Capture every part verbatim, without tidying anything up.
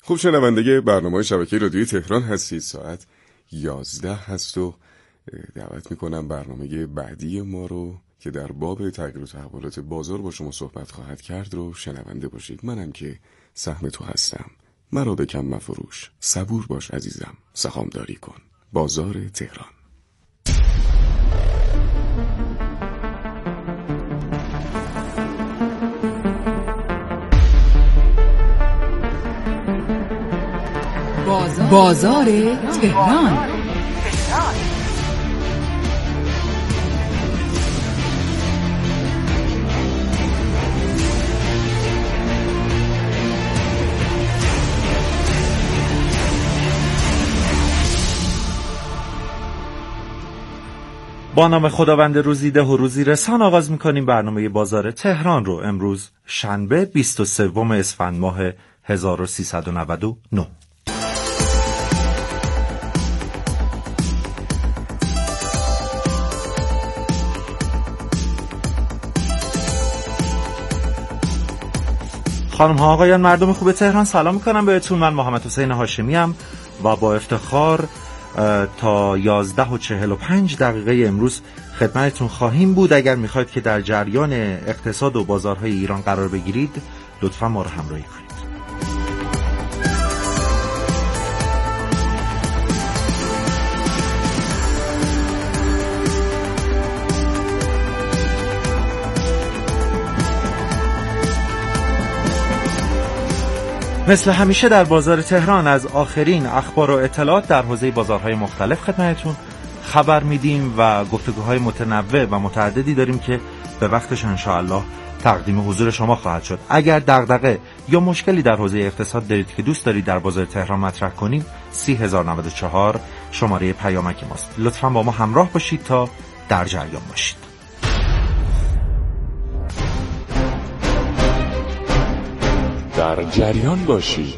خوب شنونده برنامه شبکه رادیوی تهران هستید. ساعت یازده هست و دعوت میکنم برنامه بعدی ما رو که در باب تغییر و تحولات بازار با شما صحبت خواهد کرد رو شنونده باشید. منم که سهم تو هستم. مرا به کم مفروش، صبور باش عزیزم، سهامداری کن. بازار تهران. بازار, بازار تهران. با نام خداوند روزیده و روزی رسان آغاز می‌کنیم برنامه بازار تهران رو. امروز شنبه بیست و سوم اسفند ماه هزار و سیصد و نود و نه. خانم ها آقایان، مردم خوب تهران، سلام میکنم بهتون. من محمد حسین هاشمی ام و با افتخار تا یازده و چهل و پنج دقیقه امروز خدمتتون خواهیم بود. اگر میخواید که در جریان اقتصاد و بازارهای ایران قرار بگیرید لطفا ما رو همراهی کنید. مثل همیشه در بازار تهران از آخرین اخبار و اطلاعات در حوزه بازارهای مختلف خدمتتون خبر میدیم و گفتگوهای متنوع و متعددی داریم که به وقتش انشاءالله تقدیم حضور شما خواهد شد. اگر دغدغه یا مشکلی در حوزه اقتصاد دارید که دوست دارید در بازار تهران مطرح کنیم، سی هزار و نود و چهار شماره پیامک ماست. لطفاً با ما همراه باشید تا در جریان باشید. در جریان باشید.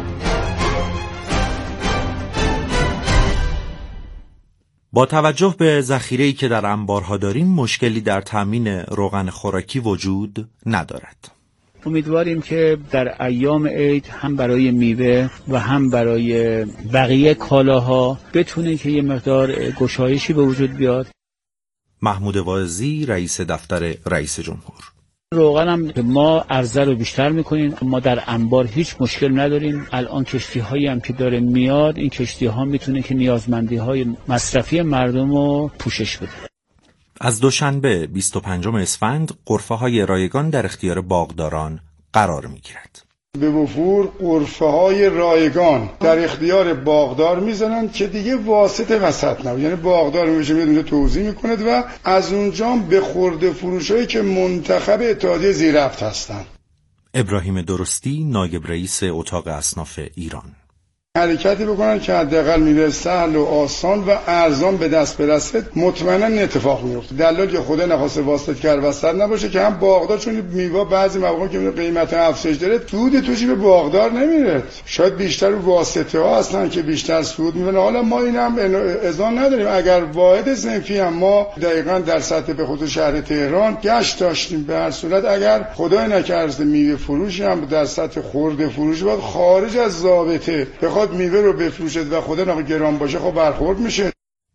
با توجه به ذخیره‌ای که در انبارها داریم مشکلی در تامین روغن خوراکی وجود ندارد. امیدواریم که در ایام عید هم برای میوه و هم برای بقیه کالاها بتونه که یه مقدار گشایشی به وجود بیاد. محمود واعظی، رئیس دفتر رئیس جمهور. روغن هم ما عرضه رو بیشتر میکنیم، ما در انبار هیچ مشکل نداریم. الان کشتی هایی هم که داره میاد، این کشتی ها میتونه که نیازمندی های مصرفی مردم رو پوشش بده. از دوشنبه بیست و پنجم اسفند غرفه های رایگان در اختیار باغداران قرار میگیرد. به وفور غرفه های رایگان در اختیار باغدار میزنن که دیگه واسطه وسط نبود، یعنی باغدار میشه میدونه توزیع میکنه و از اونجا به خرده فروشایی که منتخب اتحادیه زیرفت هستن. ابراهیم درستی، نایب رئیس اتاق اصناف ایران. حرکتی بکنن که حداقل میوه سهل و آسان و ارزان به دست برسه. مطمئنا اتفاق میفته. دلالی که خدا نخواسته واسطه کار وسط نباشه که هم باغدار، چون میوه بعضی مواقع که قیمت افزایش داره سود توشی به باغدار نمیره، شاید بیشتر واسطه ها هستن که بیشتر سود میبرن. حالا ما اینم اذعان نداریم. اگر واحد صنفی هم ما دقیقاً در سطح به خود شهر تهران گشت داشتیم، به هر صورت اگر خدای نکرده میوه فروشی هم در سطح خرده فروشی باید خارج از ضابطه بخواد میوه رو بفروشد و خدا نکنه گران باشه، خب برخورد میشه.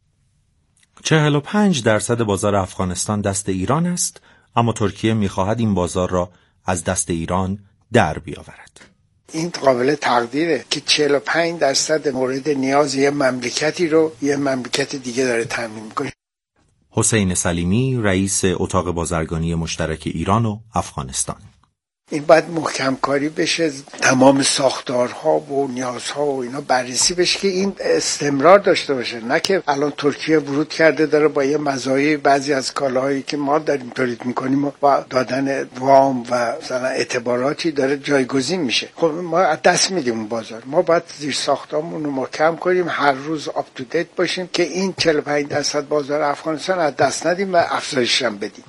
چهل و پنج درصد بازار افغانستان دست ایران است، اما ترکیه میخواهد این بازار را از دست ایران در بیاورد. این قابل تقدیره که چهل و پنج درصد مورد نیاز یه مملکتی رو یه مملکت دیگه داره تامین میکنه. حسین سلیمی، رئیس اتاق بازرگانی مشترک ایران و افغانستان. این باید محکم کاری بشه، تمام ساختارها و نیازها و اینا بررسی بشه که این استمرار داشته باشه، نه که الان ترکیه ورود کرده داره با یه مزایای بعضی از کالاهایی که ما داریم تولید میکنیم و با دادن وام و مثلا اعتباراتی داره جایگزین میشه. خب ما از دست میدیم اون بازار. ما باید زیر ساختامون رو محکم کنیم، هر روز آپ تو دیت باشیم که این چهل و پنج درصد بازار افغانستان از دست ندیم و افزایش هم بدیم.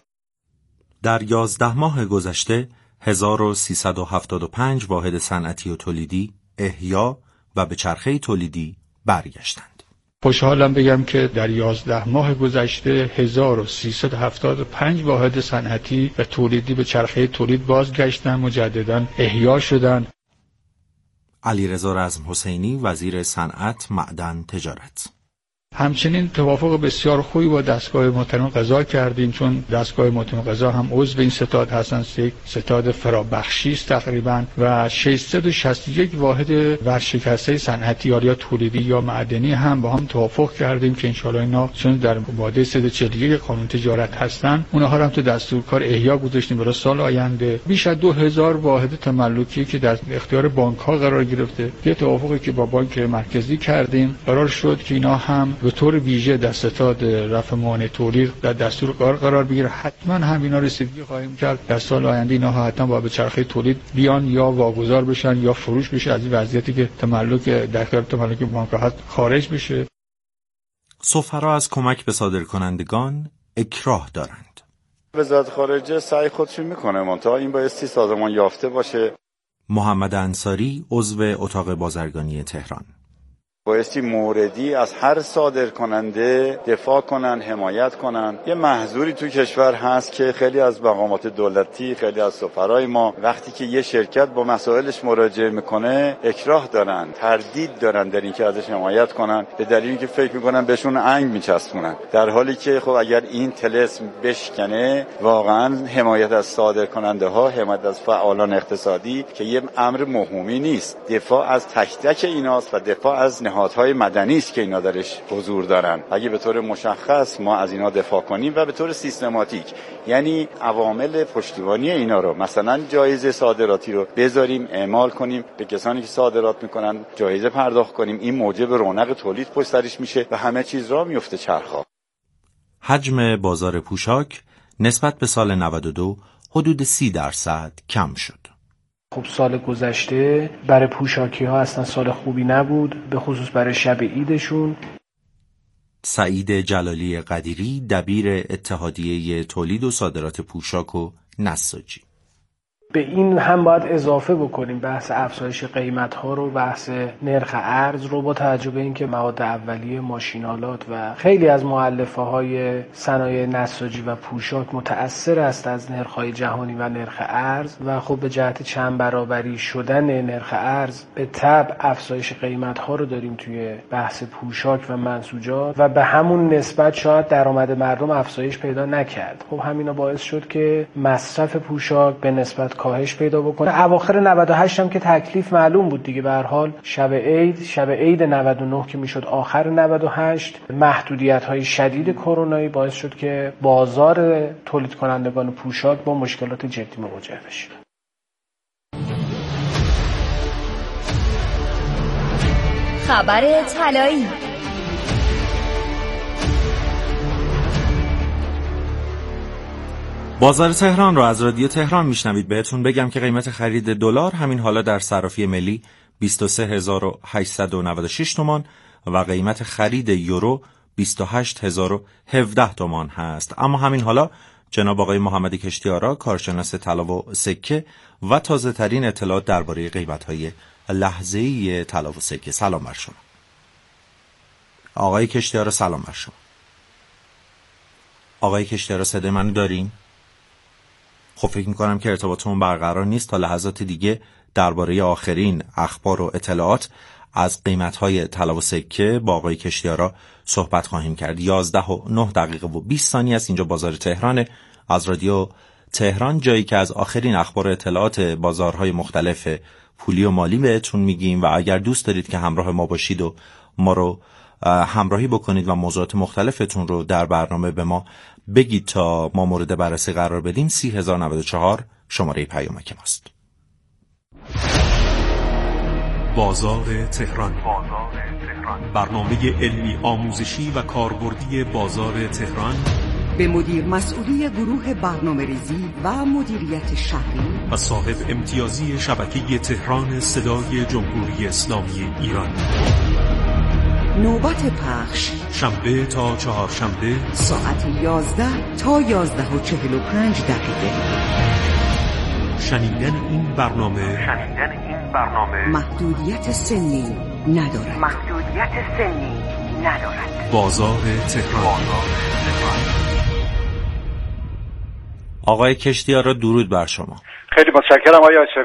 در یازده ماه گذشته هزار و سیصد و هفتاد و پنج واحد صنعتی و تولیدی احیا و به چرخه تولیدی برگشتند. خوشحالم بگم که در یازده ماه گذشته هزار و سیصد و هفتاد و پنج واحد صنعتی و تولیدی به چرخه تولید بازگشتند، مجددا احیا شدند. علیرضا رزم حسینی، وزیر صنعت، معدن، تجارت. همچنین توافق بسیار خوبی با دستگاه محترم قضا کردیم، چون دستگاه محترم قضا هم عضو این ستاد هستند. یک ستاد فرابخشی است تقریبا و ششصد و شصت و یک واحد ورشکسته صنعتی یا تولیدی یا معدنی هم با هم توافق کردیم که انشالله اینا چون در ماده صد و چهل و یک قانون تجارت هستن اونها هم تو دستورکار احیا گذاشتیم برای سال آینده. بیش از دو هزار واحد تملکی که در اختیار بانک ها قرار گرفته. یه توافقی که با بانک مرکزی کردیم قرار شد که اینا هم به طور ویژه در ستاد رفع موانع تولید در دستور کار قرار بگیره. حتما هم اینا رسیدگی خواهیم کرد. در سال آینده اینا حتما با به چرخه تولید بیان یا واگذار بشن یا فروش بشه، از این وضعیتی که تملک در اختیار تملک بانک هست خارج بشه. سفرا از کمک به صادرکنندگان اکراه دارند. وزارت خارجه سعی خودش میکنه، منتها این بایستی سازمان یافته باشه. محمد انصاری، عضو اتاق بازرگانی تهران: بایستی موردی از هر صادر کننده دفاع کنن، حمایت کنن. یه محظوری تو کشور هست که خیلی از مقامات دولتی، خیلی از سفرای ما وقتی که یه شرکت با مسائلش مراجعه میکنه اکراه دارن، تردید دارن در اینکه ازش حمایت کنن، به دلیل اینکه فکر میکنن بهشون انگ میچسبونن، در حالی که خب اگر این طلسم بشکنه واقعا حمایت از صادر کننده ها، حمایت از فعالان اقتصادی که یه امر مهمی نیست، دفاع از تک تک ایناست و دفاع از نهادهای مدنی است که اینا درش حضور دارن. اگه به طور مشخص ما از اینا دفاع کنیم و به طور سیستماتیک، یعنی عوامل پشتیبانی اینا رو، مثلا جایزه صادراتی رو بذاریم، اعمال کنیم، به کسانی که صادرات میکنن جایزه پرداخت کنیم، این موجب رونق تولید پشت سرش میشه و همه چیز را میفته چرخا. حجم بازار پوشاک نسبت به سال نود و دو حدود سی درصد کم شد. خب سال گذشته برای پوشاکی ها اصلا سال خوبی نبود، به خصوص برای شب عیدشون. سعید جلالی قدیری، دبیر اتحادیه تولید و صادرات پوشاک و نساجی: به این هم باید اضافه بکنیم بحث افزایش قیمت ها رو، بحث نرخ ارز رو، با توجه به اینکه مواد اولیه، ماشینالات و خیلی از مؤلفه های صنایع نساجی و پوشاک متأثر است از نرخ های جهانی و نرخ ارز و خب به جهت چند برابری شدن نرخ ارز به تبع افزایش قیمت ها رو داریم توی بحث پوشاک و منسوجات و به همون نسبت شاید درآمد مردم افزایش پیدا نکرد. خب همینا باعث شد که مصرف پوشاک به نسبت کاهش پیدا بکنه. اواخر نود و هشت هم که تکلیف معلوم بود دیگه، به هر حال شب عید، شب عید نود و نه که میشد آخر نود و هشت، محدودیت‌های شدید کرونایی باعث شد که بازار تولید کنندگان پوشاک با مشکلات جدی مواجه بشه. خبر طلایی: بازار تهران را از رادیو تهران میشنوید. بهتون بگم که قیمت خرید دلار همین حالا در صرافی ملی بیست و سه هزار و هشتصد و نود و شش تومان و قیمت خرید یورو بیست و هشت هزار و هفده تومان هست. اما همین حالا جناب آقای محمد کشتیارا، کارشناس طلا و سکه و تازه ترین اطلاعات درباره قیمت‌های لحظه‌ای طلا و سکه. سلام بر شما. آقای کشتیارا سلام بر شما. آقای کشتیارا صدای منو دارین؟ خب فکر میکنم که ارتباطمون برقرار نیست. تا لحظات دیگه درباره آخرین اخبار و اطلاعات از قیمت‌های طلا و سکه با آقای کشتیارا صحبت خواهیم کرد. یازده و نه دقیقه و بیست ثانیه است. اینجا بازار تهران از رادیو تهران، جایی که از آخرین اخبار و اطلاعات بازارهای مختلف پولی و مالی بهتون میگیم و اگر دوست دارید که همراه ما باشید و ما رو همراهی بکنید و موضوعات مختلفتون رو در برنامه به ما بگید تا ما مورد بررسی قرار بدیم، سی هزار و نود و چهار شماره پیامک ماست. بازار تهران، برنامه علمی آموزشی و کاربردی بازار تهران به مدیر مسئولی گروه برنامه‌ریزی و مدیریت شهری و صاحب امتیازی شبکه تهران صدای جمهوری اسلامی ایران. نوبت پخش شنبه تا چهارشنبه ساعت یازده تا یازده و چهل و پنج دقیقه. شنیدن این برنامه شنیدن این برنامه محدودیت سنی ندارد. محدودیت سنی ندارد. بازار تهران. بازار تهران. آقای کشتیارا درود بر شما. خیلی متشکرم آقای هاشمی.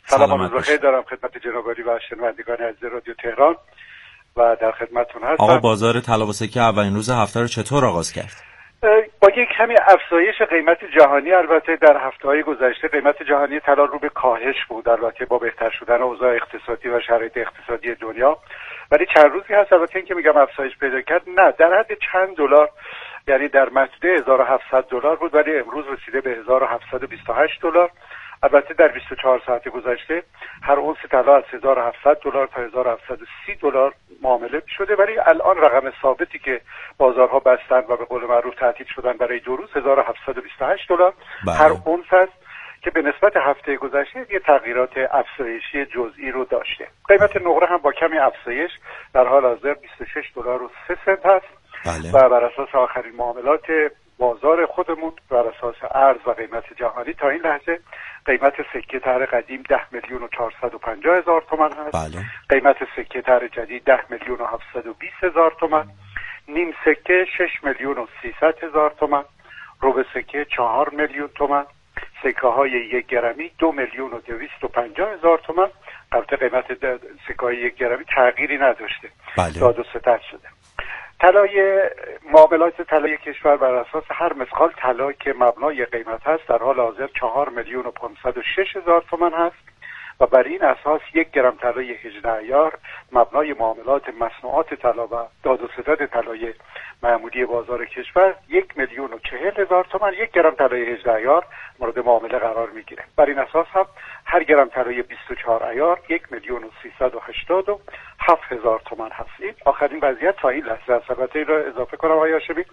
سلام و بخیر دارم خدمت جناب عالی و شنوندگان عزیز رادیو تهران و در خدمتتون هستم. آقا بازار طلا و سکه اولین روز هفته رو چطور آغاز کرد؟ با یک کمی افزایش قیمت جهانی، البته در هفته‌های گذشته قیمت جهانی طلا رو به کاهش بود، البته با بهتر شدن اوضاع اقتصادی و شرایط اقتصادی دنیا، ولی چند روزی هست البته این که میگم افزایش پیدا کرد، نه در حد چند دلار، یعنی در مجموع هزار و هفتصد دلار بود ولی امروز رسیده به هزار و هفتصد و بیست و هشت دلار. البته در بیست و چهار ساعت گذشته هر اونس طلا از هزار و هفتصد دلار تا هزار و هفتصد و سی دلار معامله شده، ولی الان رقم ثابتی که بازارها بستند و به قول معروف تعطیل شدن برای دو روز هزار و هفتصد و بیست و هشت دلار هر اونس است که به نسبت هفته گذشته یه تغییرات افزایشی جزئی رو داشته. قیمت نقره هم با کمی افزایش در حال حاضر بیست و شش دلار و سه سنت هست. بله. و بر اساس آخرین معاملات بازار خودمون بر اساس ارز و قیمت جهانی تا این لحظه قیمت سکه طرح قدیم ده میلیون و چهارصد و پنجاه هزار تومان هست. بله. قیمت سکه طرح جدید ده میلیون و هفتصد و بیست هزار تومان، نیم سکه شش میلیون و سیصد هزار تومان، ربع سکه چهار میلیون تومان، سکه های یک گرمی دو میلیون و دویست و پنجاه هزار تومان. البته قیمت سکه های یک گرمی تغییری نداشته. بله. داد و ستد شده. طلای معاملات طلای کشور بر اساس هر مسقال طلا که مبنای قیمت هست در حال حاضر چهار میلیون و پانصد و شش هزار تومان هست و بر این اساس یک گرم طلای هجده عیار مبنای معاملات مصنوعات طلا و داد و ستد طلای معمولی بازار کشور یک میلیون و چهل هزار تومان، یک گرم طلای هجده عیار مورد معامله قرار میگیره. بر این اساس هم هر گرم طلای بیست و چهار عیار یک میلیون و سیصد و هشتاد و هفت هزار تومان هست. این آخرین وضعیت تا این لحظه است. البته این رو اضافه کنم آقای هاشمی،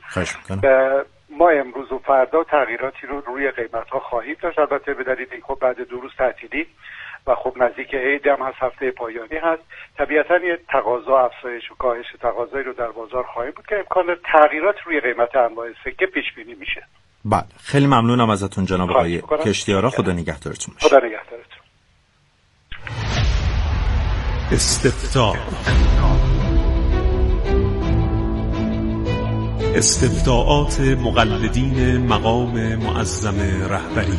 ما امروز و فردا تغییراتی رو روی قیمت ها خواهیم داشت، البته به دلیل اینکه بعد دو روز تعطیلی و خب نزدیک عید هم هست، هفته پایانی هست، طبیعتاً یه تقاضا افزایش و کاهش تقاضایی رو در بازار خواهیم بود که امکان تغییرات روی قیمت انواع سکه پیش بینی میشه. بله، خیلی ممنونم ازتون جناب آقای کشتیارا. خدا نگهدارتون باشه. خدا نگهدارتون. استفتاء استفتاءات مقلدین مقام معظم رهبری.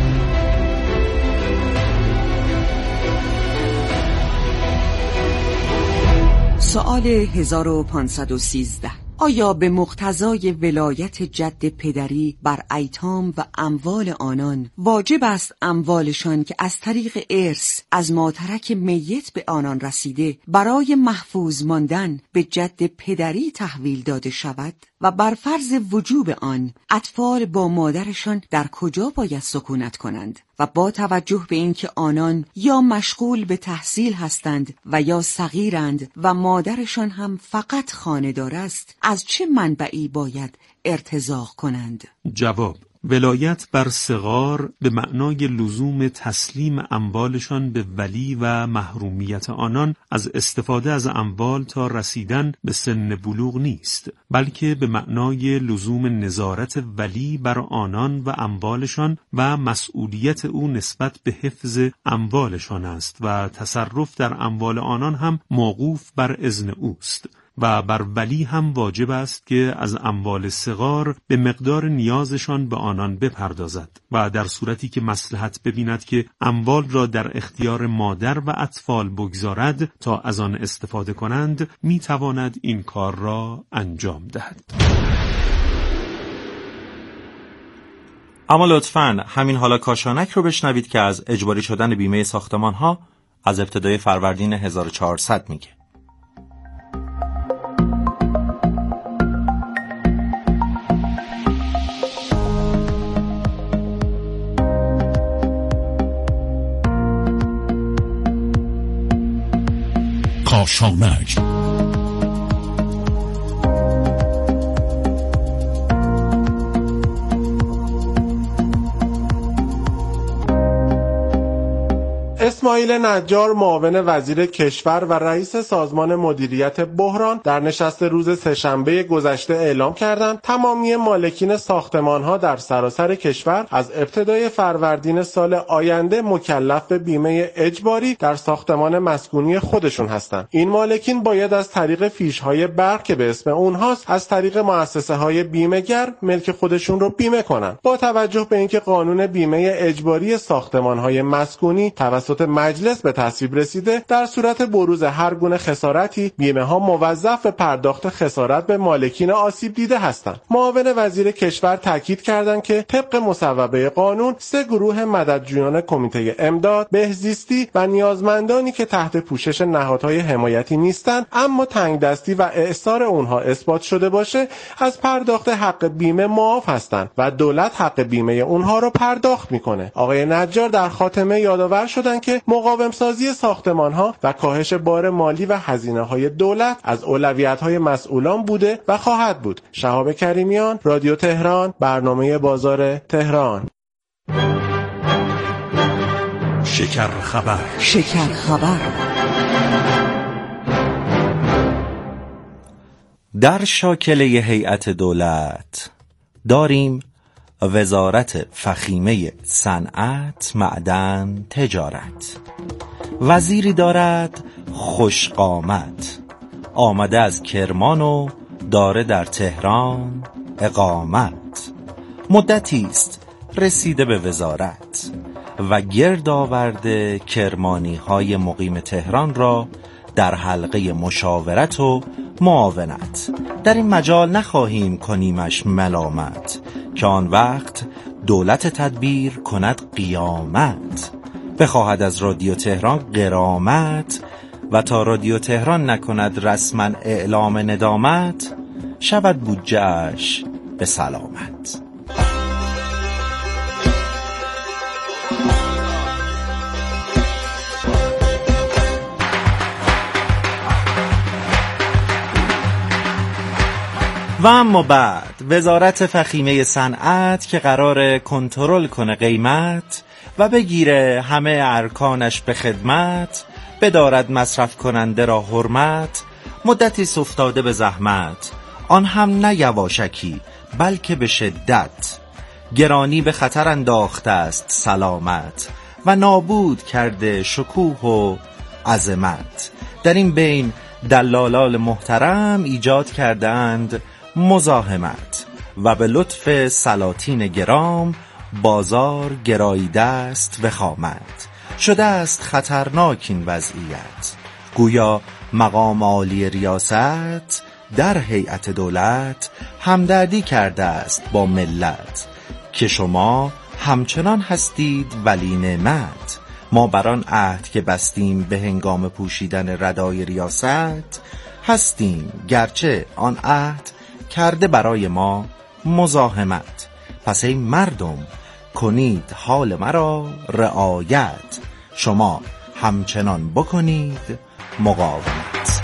سوال هزار و پانصد و سیزده. آیا به مقتضای ولایت جد پدری بر ایتام و اموال آنان واجب است اموالشان که از طریق ارث از ماترک میت به آنان رسیده برای محفوظ ماندن به جد پدری تحویل داده شود؟ و بر فرض وجوب آن اطفال با مادرشان در کجا باید سکونت کنند؟ و با توجه به اینکه آنان یا مشغول به تحصیل هستند و یا صغیرند و مادرشان هم فقط خانه‌دار است، از چه منبعی باید ارتزاق کنند؟ جواب: ولایت بر صغار به معنای لزوم تسلیم اموالشان به ولی و محرومیت آنان از استفاده از اموال تا رسیدن به سن بلوغ نیست، بلکه به معنای لزوم نظارت ولی بر آنان و اموالشان و مسئولیت او نسبت به حفظ اموالشان است و تصرف در اموال آنان هم موقوف بر اذن اوست و بر ولی هم واجب است که از اموال صغار به مقدار نیازشان به آنان بپردازد و در صورتی که مصلحت ببیند که اموال را در اختیار مادر و اطفال بگذارد تا از آن استفاده کنند، میتواند این کار را انجام دهد. اما لطفاً همین حالا کاشانک رو بشنوید که از اجباری شدن بیمه ساختمان ها از ابتدای فروردین هزار و چهارصد میگه. کاشانک اسماعیل نجار معاون وزیر کشور و رئیس سازمان مدیریت بحران در نشست روز سه‌شنبه گذشته اعلام کردند تمامی مالکین ساختمان‌ها در سراسر کشور از ابتدای فروردین سال آینده مکلف به بیمه اجباری در ساختمان مسکونی خودشون هستند. این مالکین باید از طریق فیش‌های برق که به اسم اونهاست از طریق مؤسسه‌های بیمه‌گر ملک خودشون رو بیمه کنن. با توجه به اینکه قانون بیمه اجباری ساختمان‌های مسکونی توسط توسط مجلس به تصویب رسیده، در صورت بروز هر گونه خسارتی بیمه ها موظف به پرداخت خسارت به مالکین آسیب دیده هستند. معاون وزیر کشور تاکید کردند که طبق مصوبه قانون سه گروه مددجویان کمیته امداد، بهزیستی و نیازمندانی که تحت پوشش نهادهای حمایتی نیستند اما تنگ دستی و اعصار اونها اثبات شده باشه از پرداخت حق بیمه معاف هستند و دولت حق بیمه اونها رو پرداخت میکنه. آقای نجار در خاتمه یادآور شدن که مقاوم سازی ساختمان‌ها و کاهش بار مالی و هزینه‌های دولت از اولویت‌های مسئولان بوده و خواهد بود. شهاب کریمیان، رادیو تهران، برنامه بازار تهران. شکر خبر. شکر خبر. در شاکله هیئت دولت داریم وزارت فخیمه صنعت، معدن، تجارت. وزیری دارد خوشقامت، آمده از کرمان و داره در تهران اقامت. مدتی است رسیده به وزارت و گرد آورده کرمانی های مقیم تهران را در حلقه مشاورت و معاونت. در این مجال نخواهیم کنیمش ملامت که آن وقت دولت تدبیر کند قیامت. بخواهد از رادیو تهران غرامت و تا رادیو تهران نکند رسما اعلام ندامت، شود بودجه‌اش به سلامت. و اما بعد وزارت فخیمه صنعت که قراره کنترل کنه قیمت و بگیره همه ارکانش به خدمت، بدارد مصرف کننده را حرمت، مدتی افتاده به زحمت، آن هم نه یواشکی بلکه به شدت. گرانی به خطر انداخته است سلامت و نابود کرده شکوه و عظمت. در این بین دلالان محترم ایجاد کردند مزاحمت و به لطف سلاطین گرام بازار گراییده است وخامت. شده است خطرناک این وضعیت، گویا مقام عالی ریاست در هیئت دولت همدردی کرده است با ملت که شما همچنان هستید ولی نعمت. ما بران عهد که بستیم به هنگام پوشیدن ردای ریاست هستیم، گرچه آن عهد کرده برای ما مزاحمت. پس ای مردم کنید حال مرا رعایت، شما همچنان بکنید مقاومت.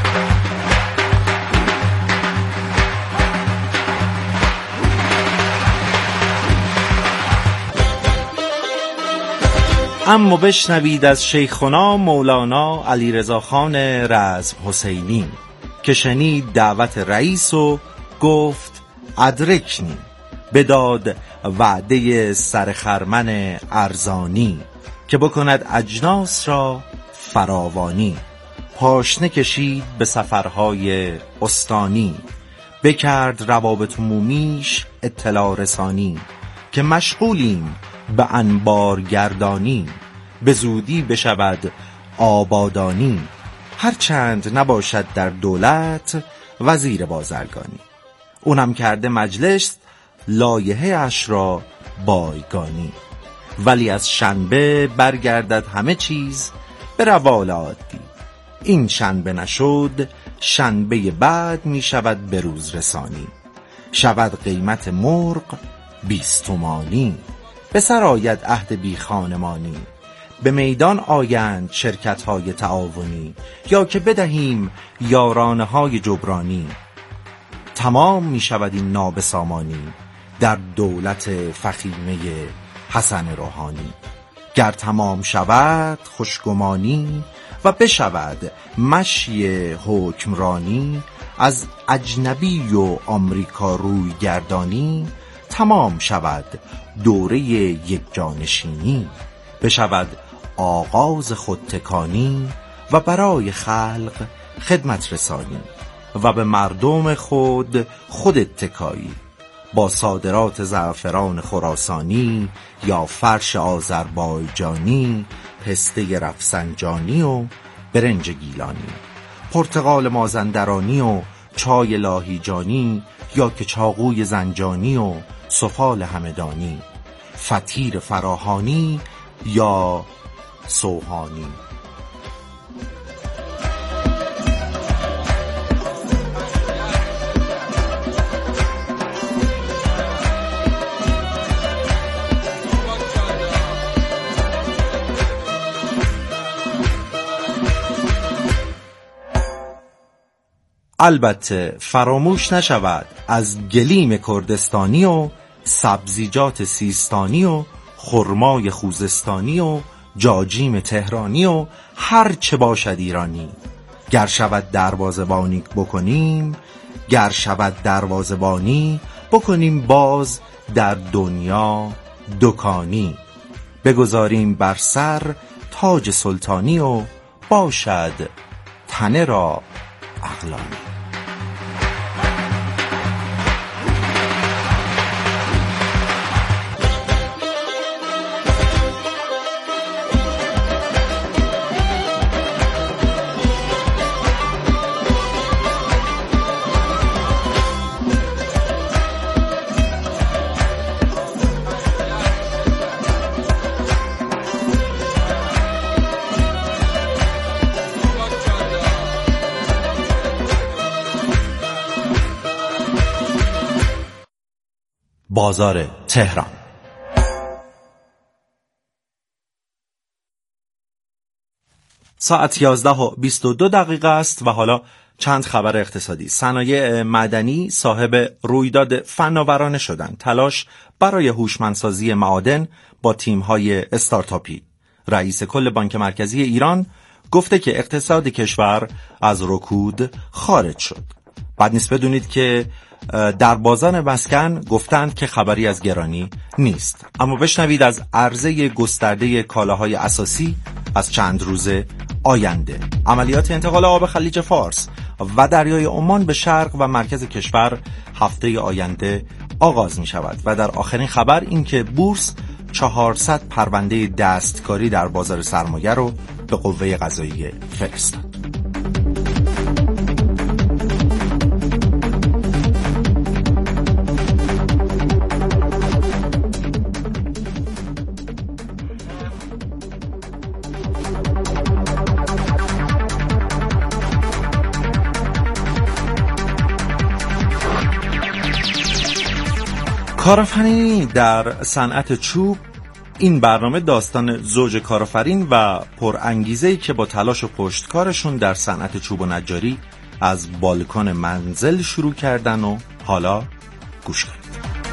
اما بشنوید از شیخنا مولانا علیرضا خان رزم حسینی که شنید دعوت رئیس و گفت ادرکنی، بداد وعده سرخرمن ارزانی که بکند اجناس را فراوانی. پاشنه کشید به سفرهای استانی، بکرد روابط عمومیش اطلاع رسانی که مشغولیم به انبار گردانی، به زودی بشود آبادانی. هرچند نباشد در دولت وزیر بازرگانی، اونم کرده مجلس لایحه اش را بایگانی. ولی از شنبه برگردد همه چیز به روال عادی، این شنبه نشد شنبه بعد می شود به روز رسانی. شود قیمت مرغ بیست تومانی، به سر آید عهد بی خانمانی. به میدان آیند شرکت های تعاونی، یا که بدهیم یارانه های جبرانی. تمام می شود این نابسامانی در دولت فخیمه حسن روحانی. گر تمام شود خوشگمانی و بشود مشی حکمرانی، از اجنبی و آمریکا روی گردانی. تمام شود دوره یک جانشینی، بشود آغاز خودتکانی و برای خلق خدمت رسانی و به مردم خود خود اتکایی. با صادرات زعفران خراسانی یا فرش آذربایجانی، پسته رفسنجانی و برنج گیلانی، پرتقال مازندرانی و چای لاهیجانی یا که چاقوی زنجانی و سفال همدانی، فطیر فراهانی یا سوهانی. البته فراموش نشود از گلیم کردستانی و سبزیجات سیستانی و خرمای خوزستانی و جاجیم تهرانی و هر چه باشد ایرانی. گر شود دروازه‌بانی بکنیم، گر شود دروازه‌بانی بکنیم باز در دنیا دکانی. بگذاریم بر سر تاج سلطانی و باشد تنه را عقلانی. بازار تهران. ساعت یازده و بیست و دو دقیقه است و حالا چند خبر اقتصادی. صنایع معدنی صاحب رویداد فناورانه شدند. تلاش برای هوشمندسازی معادن با تیم‌های استارتاپی. رئیس کل بانک مرکزی ایران گفته که اقتصاد کشور از رکود خارج شد. بعد نیست بدونید که در بازار مسکن گفتند که خبری از گرانی نیست. اما بشنوید از عرضه گسترده کالاهای اساسی از چند روز آینده. عملیات انتقال آب خلیج فارس و دریای عمان به شرق و مرکز کشور هفته آینده آغاز می شود. و در آخرین خبر این که بورس چهارصد پرونده دستکاری در بازار سرمایه رو به قوه قضاییه فرستاد. کارآفرینی در صنعت چوب. این برنامه داستان زوج کارآفرین و پرانگیزه‌ای که با تلاش و پشتکارشون در صنعت چوب و نجاری از بالکن منزل شروع کردن و حالا گوش کنید.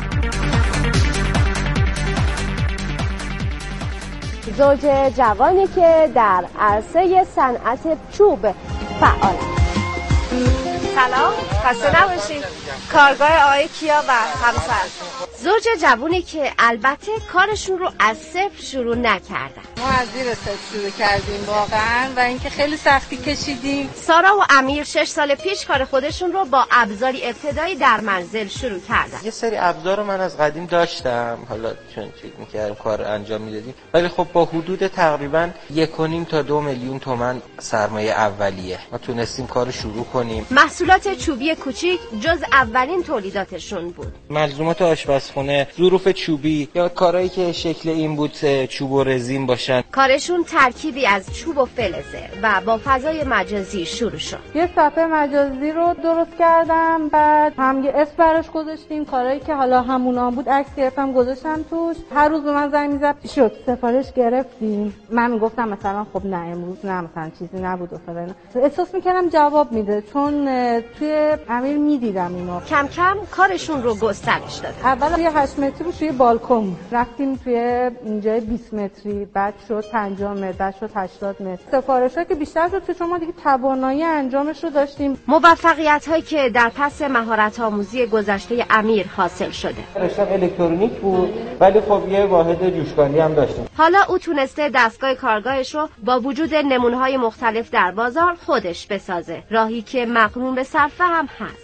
زوج جوانی که در عرصه صنعت چوب فعال است. سلام، خسته نباشید. کارگاه آقای کیا و همسر. زوج جوونی که البته کارشون رو از صفر شروع نکردن. ما از زیر صفر شروع کردیم واقعا و اینکه خیلی سختی کشیدیم. سارا و امیر شش سال پیش کار خودشون رو با ابزاری ابتدایی در منزل شروع کردن. یه سری ابزار رو من از قدیم داشتم، حالا چون فکر می‌کردم کار انجام میدادیم، ولی خب با حدود تقریبا یک و نیم تا دو میلیون تومان سرمایه اولیه ما تونستیم کار شروع کنیم. محصولات چوبی کوچیک جز اولین تولیداتشون بود. ملزومات آشپزخونه، ظروف چوبی یا کارهایی که شکل این بود چوب و رزین باشن. کارشون ترکیبی از چوب و فلزه و با فضای مجازی شروع شد. یه صفحه مجازی رو درست کردم، بعد هم یه اسم براش گذاشتیم، کارهایی که حالا همونا بود عکس گرفتم گذاشتم توش. هر روز به من زنگ می‌زد شد سفارش گرفتیم. من میگفتم مثلا خب نه امروز نه، مثلا چیزی نبود و فلان. احساس می‌کردم جواب میده چون توی امیر می‌دیدم اینو. کم کم کارشون رو گسترش داد. اول یه هشت متری بود توی بالکن، رفتیم توی اینجای بیست متری، بعد شد پنجاه متر، بعد شد هشتاد متر. سفارش‌ها که بیشتر شد چون ما دیگه توانایی انجامش رو داشتیم. موفقیت‌هایی که در پس مهارت آموزی گذشته امیر حاصل شده. رشتم الکترونیک بود ولی خب یه واحد جوشکاری هم داشتیم. حالا او تونسته دستگاه کارگاهش رو با وجود نمونه‌های مختلف در بازار خودش بسازه، راهی که مقرون به صرفه هم هست.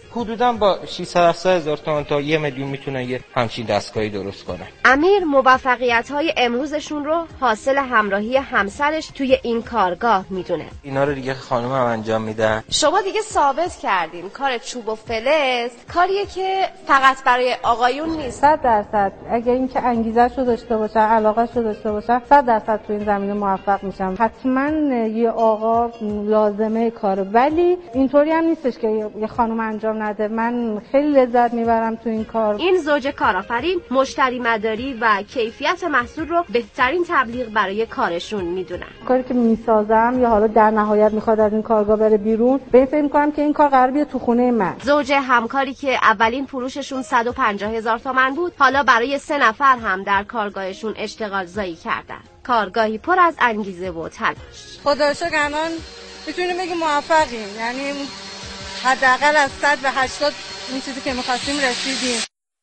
حدوداً با ششصد هفتصد هزار تومان تا یک میلیون میتونن یه همچین دستگاهی درست کنن. امیر موفقیت‌های امروزشون رو حاصل همراهی همسرش توی این کارگاه میدونه. اینا رو دیگه خانم هم انجام میدن. شما دیگه ثابت کردین کار چوب و فلز کاریه که فقط برای آقایون نیست. صد درصد اگه اینکه انگیزش رو داشته باشن، علاقه‌اش رو داشته باشن، صد درصد تو این زمینه موفق میشن. حتما یه آقا لازمه کاره، ولی اینطوری هم نیستش که یه خانم انجام نده. من خیلی لذت میبرم تو این کار. این زوج کارآفرین مشتری مداری و کیفیت محصول رو بهترین تبلیغ برای کارشون میدونن. کاری که میسازم یا حالا در نهایت میخواد از این کارگاه بره بیرون، به فکر میکنم که این کار قرار بیاد تو خونه من. زوج همکاری که اولین فروششون صد و پنجاه هزار تومان بود، حالا برای سه نفر هم در کارگاهشون اشتغال زایی کردن. کارگاهی پر از انگیزه و تلاش. خدا رو شکر الان میتونیم بگیم موفقیم، یعنی حداقل از صد و هشتاد این چیزی که می‌خواستیم رسیدیم.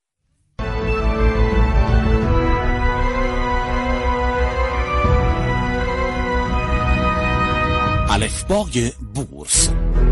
الفبای بورس.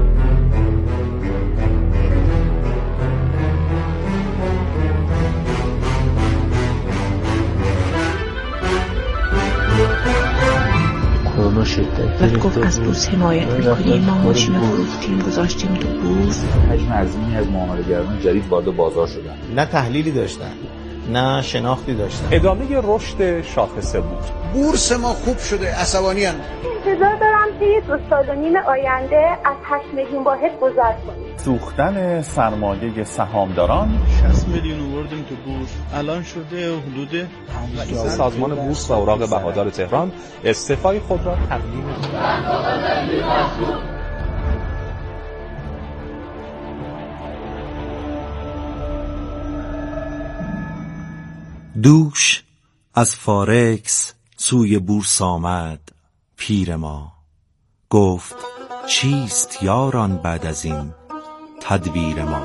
کرونا شدت و گفت از بورس حمایت میکنیم. ما ماشین فروختیم گذاشتیم تو بورس. حجم عظیمی از معامله‌گران جدید وارد بازار شدن. نه تحلیلی داشتن، نه شناختی داشتن. ادامه رشد شاخصه بود. بورس ما خوب شده، عصبانی ام. انتظار دارم که یه دو سال و نیم آینده از هشت میلیون واحد گذر کنیم. سوختن سرمایه سهامداران. شصت میلیون آوردیم تو بورس، الان شده حدود سازمان بورس و اوراق بهادار تهران استعفای خود را تقدیم کرد. دوش از فارکس سوی بورس آمد پیر ما، گفت چیست یاران بعد از این تدبیر ما.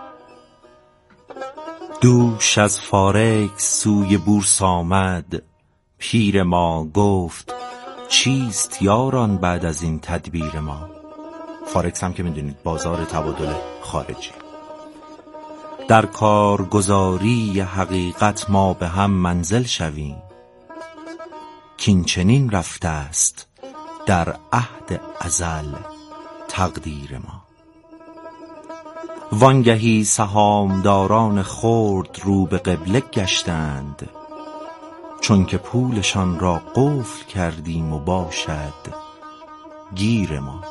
دوش از فارکس سوی بورس آمد پیر ما، گفت چیست یاران بعد از این تدبیر ما. فارکس هم که میدونید بازار تبادل خارجی. در کارگزاری حقیقت ما به هم منزل شویم، کین چنین رفته است در عهد ازل تقدیر ما. وانگهی سهامداران خرد رو به قبله گشتند، چون که پولشان را قفل کردیم و باشد گیر ما.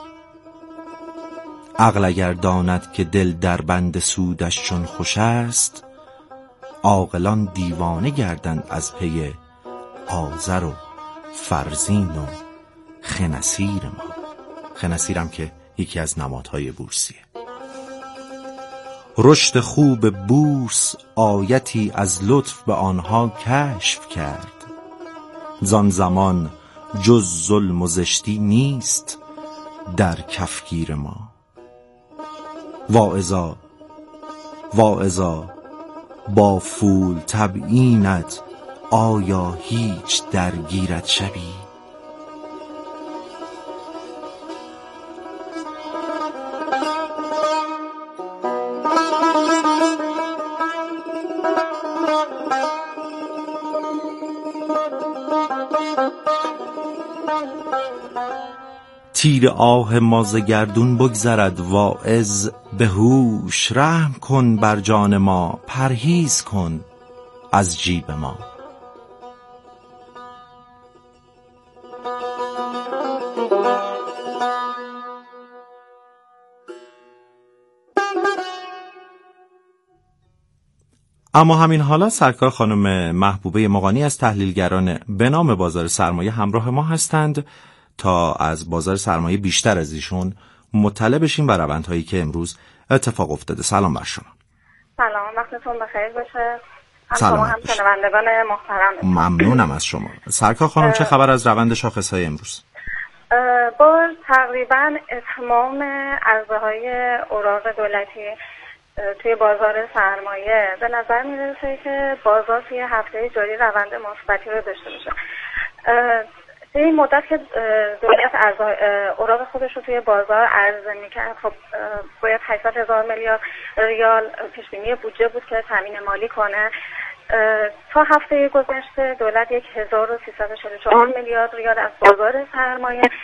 عقل اگر داند که دل در بند سودش چون خوش است، عاقلان دیوانه گردند از پی آذر و فرزین و خنسیر ما. خنسیرم که یکی از نمادهای بورسیه. رشد خوب بورس آیتی از لطف به آنها کشف کرد، زان زمان جز ظلم و زشتی نیست در کفگیر ما. واعظا واعظا با فول تبیینت آیا هیچ درگیرت شبی؟ تیر آه ما ز گردون بگذرد واعظ به هوش، رحم کن بر جان ما پرهیز کن از جیب ما. اما همین حالا سرکار خانم محبوبه مقانی از تحلیلگران به نام بازار سرمایه همراه ما هستند تا از بازار سرمایه بیشتر از ایشون مطلع بشیم و روندهایی که امروز اتفاق افتاده. سلام بر شما. سلام، وقتتون بخیر باشه. سلام. هم شنوندگان محترم. ممنونم از شما. سرکار خانم چه خبر از روند شاخص‌های امروز؟ با تقریبا اتمام عرضه‌های اوراق دولتی توی بازار سرمایه به نظر میرسه که بازار توی هفته جاری روند مثبتی رو داشته باشه. توی این مدت که دولت ارزهای اوراق خودش رو توی بازار عرضه میکرد، خب باید هشتصد هزار میلیارد ریال پیشبینی بودجه بود که تامین مالی کنه. تا هفته گذشته دولت یک هزار و سیصد و چهل و چهار میلیارد ریال از بازار سرمایه